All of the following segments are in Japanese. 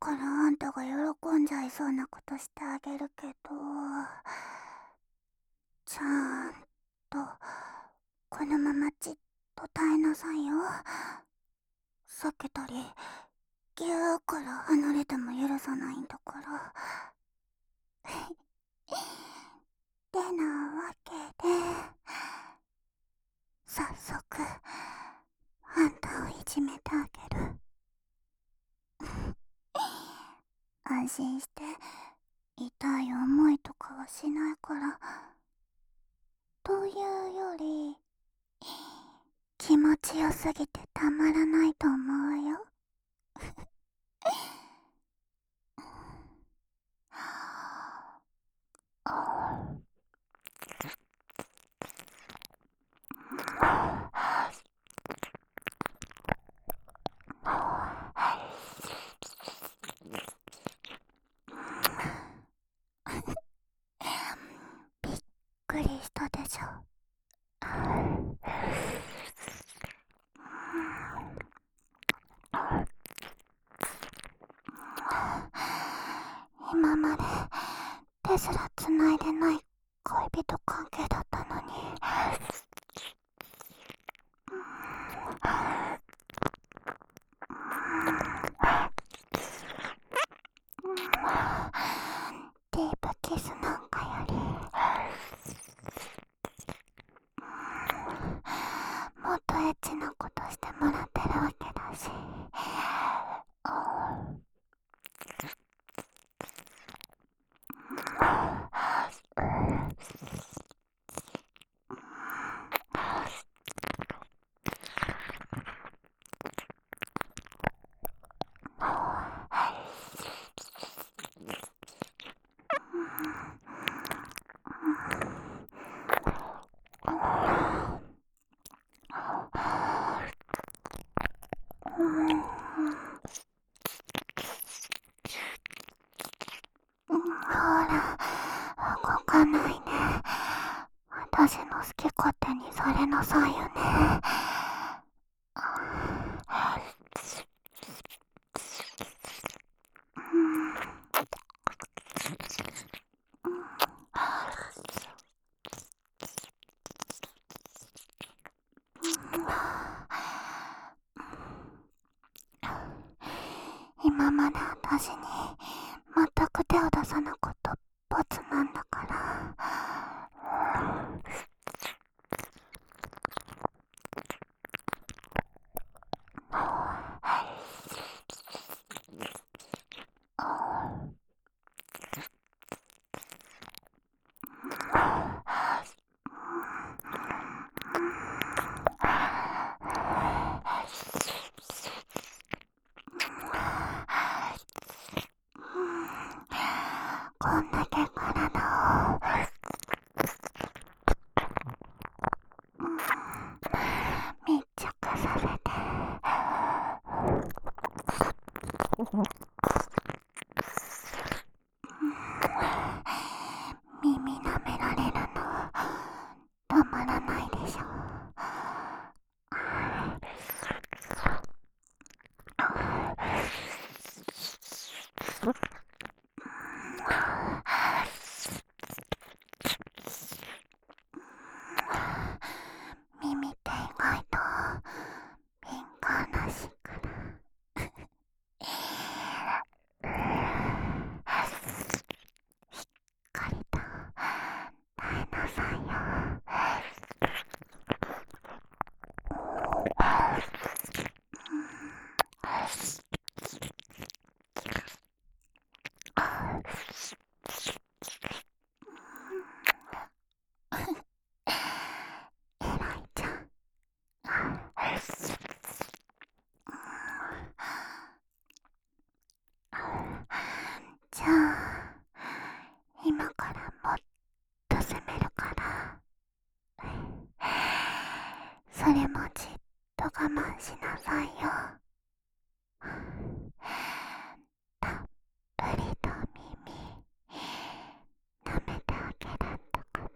からあんたが喜んじゃいそうなことしてあげるけど、ちゃんとこのままじっと耐えなさいよ。避けたりギューから離れても許さないんだから。てなわけで、早速あんたをいじめてあげる。安心して痛い思いとかはしないから。というより、気持ちよすぎてたまらないと思うよ。びっくりしたでしょ。今まで手すらつないでない恋人関係だったのに。ディープキスなんかよりもっとエッチなことしてもらってるわけだし。ほら、動かないで。私の好き勝手にされなさいよね。今まで私に全く手を出さなかった罰なんだから。こんだけ体を密着させて耳舐められるのたまらないでしょ。耳って意外と敏感らしいから。しっかりと耐えなさいよ。えらいちゃん。じゃあ今からもっと攻めるから、それもじっと我慢しなさいよ。たっぷりと耳舐めてあげるってこと。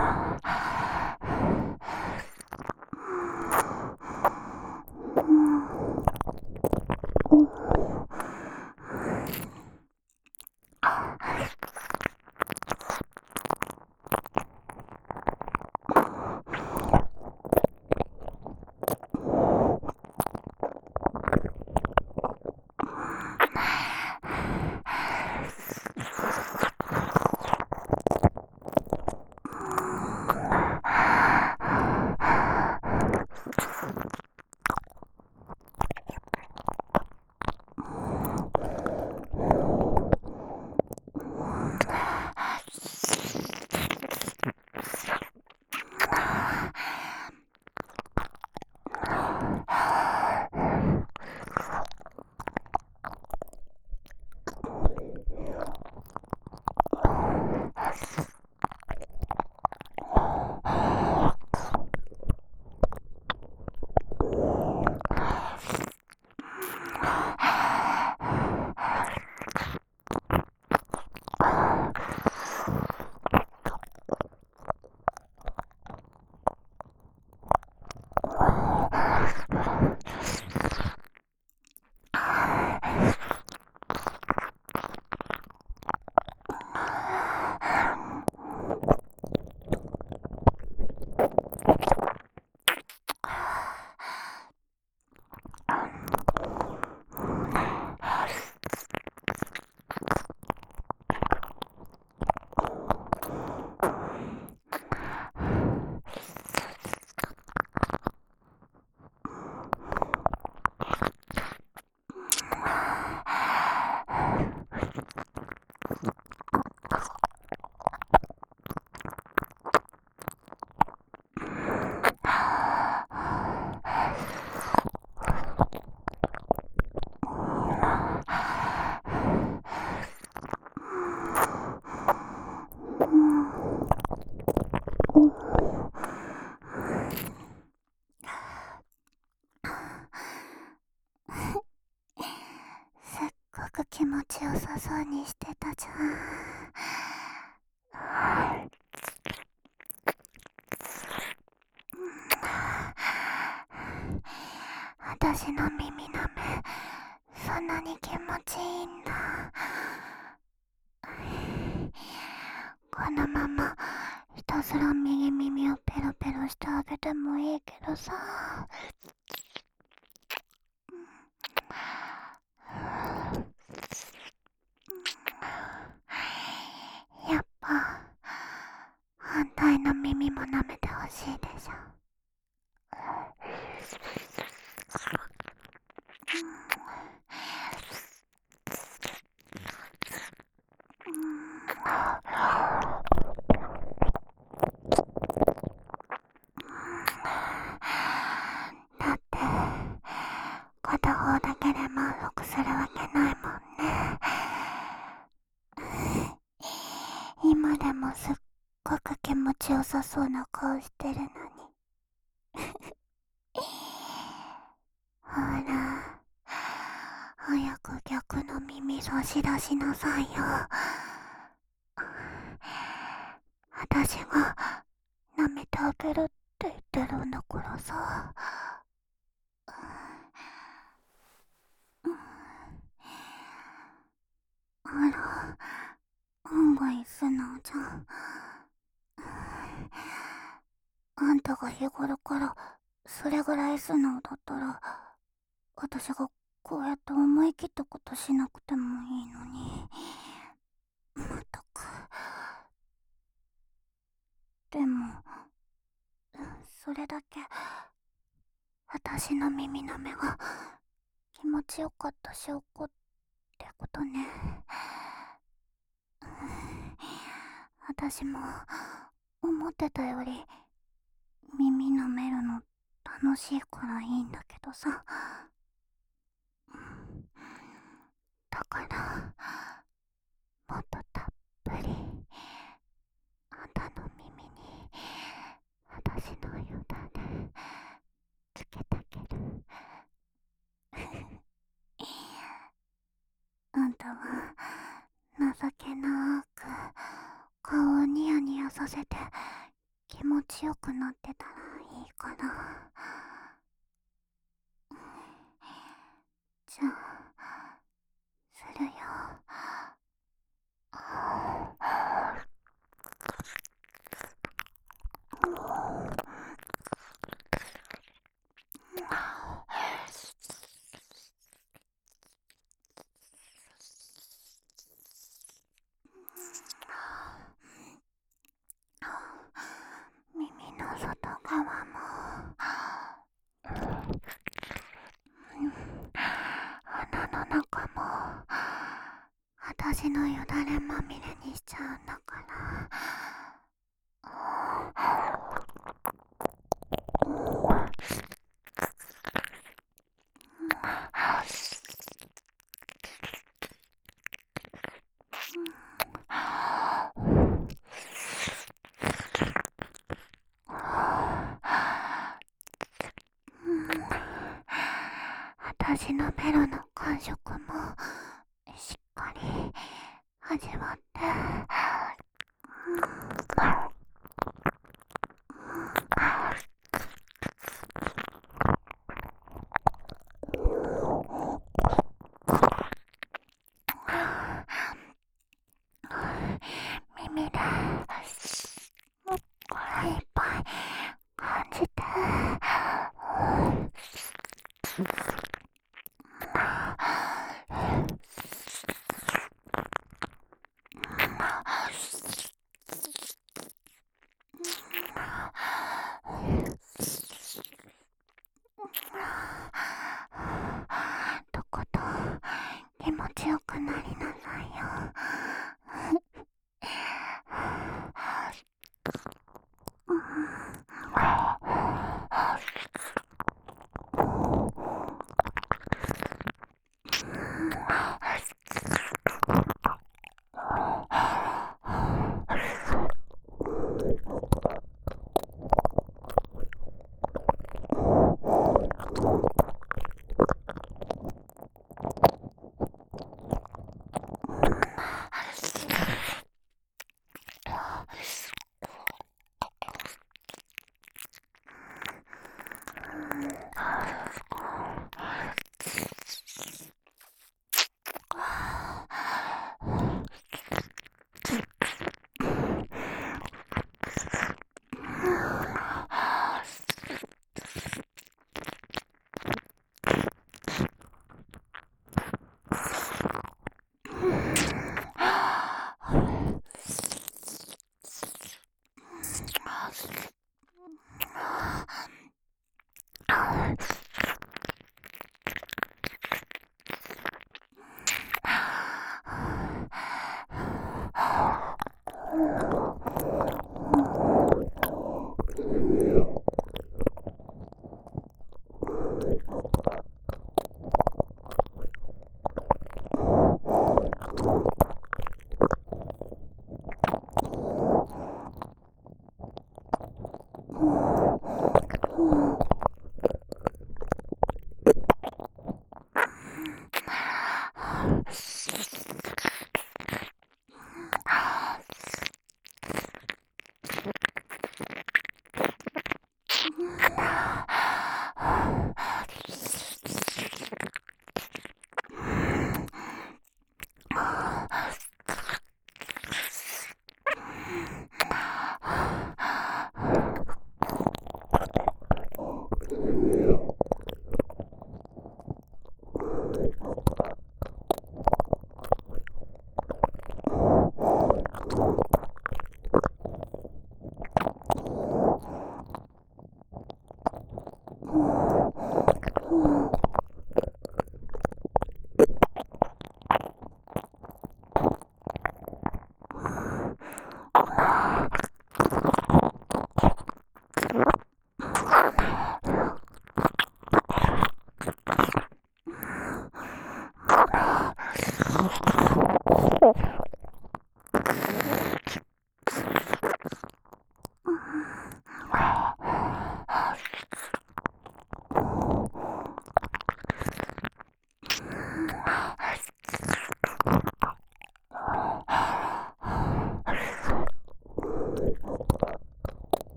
すっごく気持ちよさそうにしてたじゃん。私の耳なめ、そんなに気持ちいいんだ。このままひたすら右耳をペロペロしてあげてもいいけどさ。やっぱ反対の耳も舐めてほしいでしょ。だって片方だけで満足するわけないもんね。今でもすっごく気持ちよさそうな顔してるのに。ほら、早く逆の耳差し出しなさいよ。私が舐めてあげるって言ってるんだからさ。あら、案外素直じゃん。あんたが日頃からそれぐらい素直だったら、私がこうやって思い切ったことしなくてもいいのに。まったく。でも、それだけ私の耳なめが気持ちよかった証拠ってことね。私も思ってたより耳舐めるの楽しいからいいんだけどさ。だからもっとたっぷりあんたの耳に私のよだれつけてあげる。あんたは情けなく顔をニヤニヤさせて気持ちよくなってたらいいかな。じゃあするよ。耳の外側も鼻の中も私のよだれまみれにしちゃうんだから。私のベロの感触もしっかり味わって。耳でいっぱい感じて。とことん気持ちよくなりなさいよ。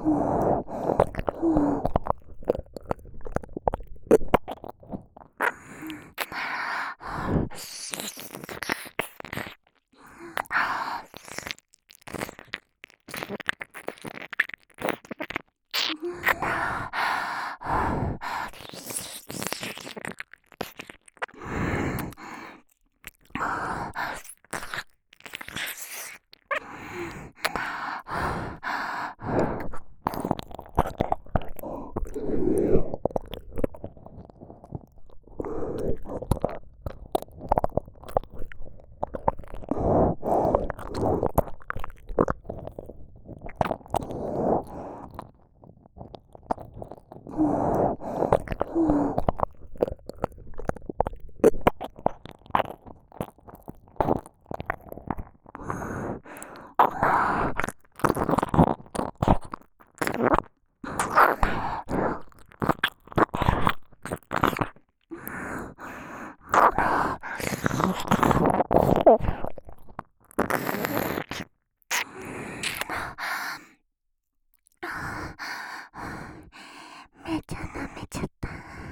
めちゃ舐めちゃった。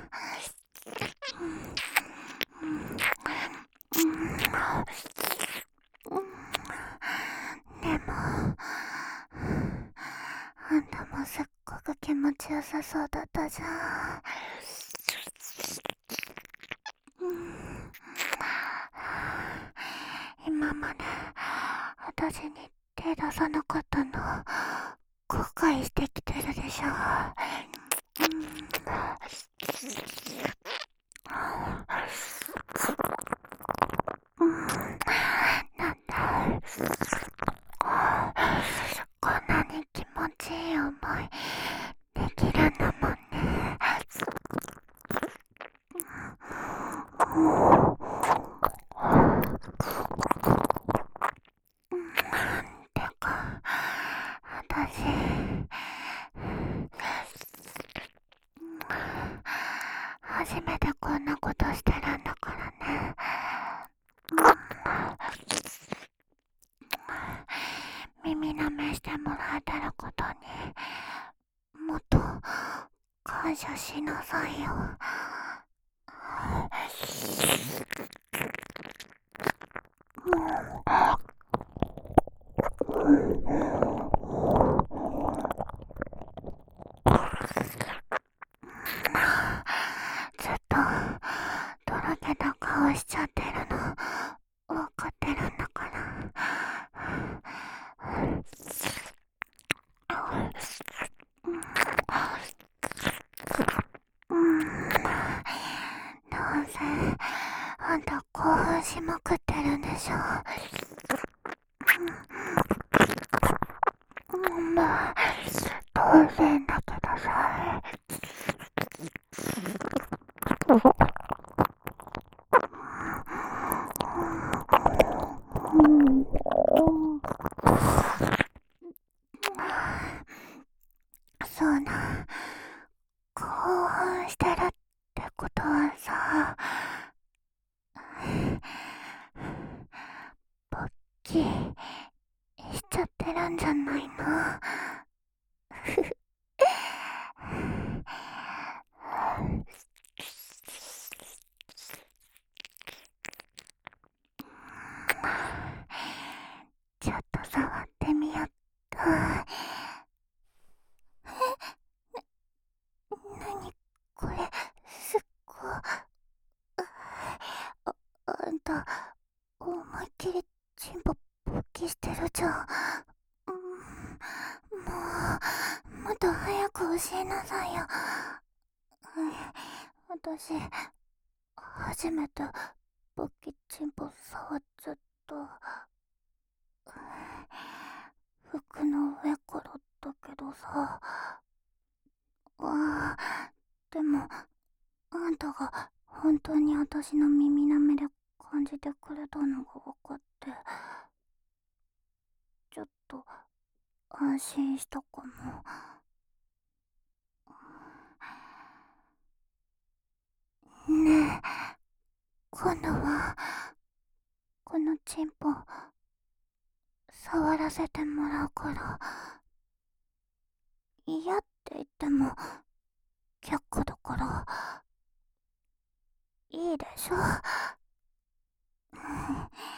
でもあんたもすっごく気持ちよさそうだったじゃん。今まで私に手出さなかったの後悔してきてるでしょ。なんだ、こんなに気持ちいい思いできるんだもんね。てか私初めてこんなことしてるんだからね。耳舐めしてもらえてることにもっと感謝しなさいよ。ずっととろけた顔しちゃってるのわかってるんだから。どうせあんた興奮しまくってるんでしょ。まあ当然だけどさ。そうな、興奮してるってことはさ、勃起しちゃってるんじゃないの？ちょっと触ってみよっと。なにこれ、すっごあんた思いっきりチンポ勃起してるじゃん。もっと早く教えなさいよ。私初めて勃起チンポ触っちゃった。服の上からだけどさ。でもあんたが本当に私の耳なめで感じてくれたのが分かって、ちょっと安心したかも。ねえ、今度はこのチンポ触らせてもらうから嫌って言っても却下だから、いいでしょ。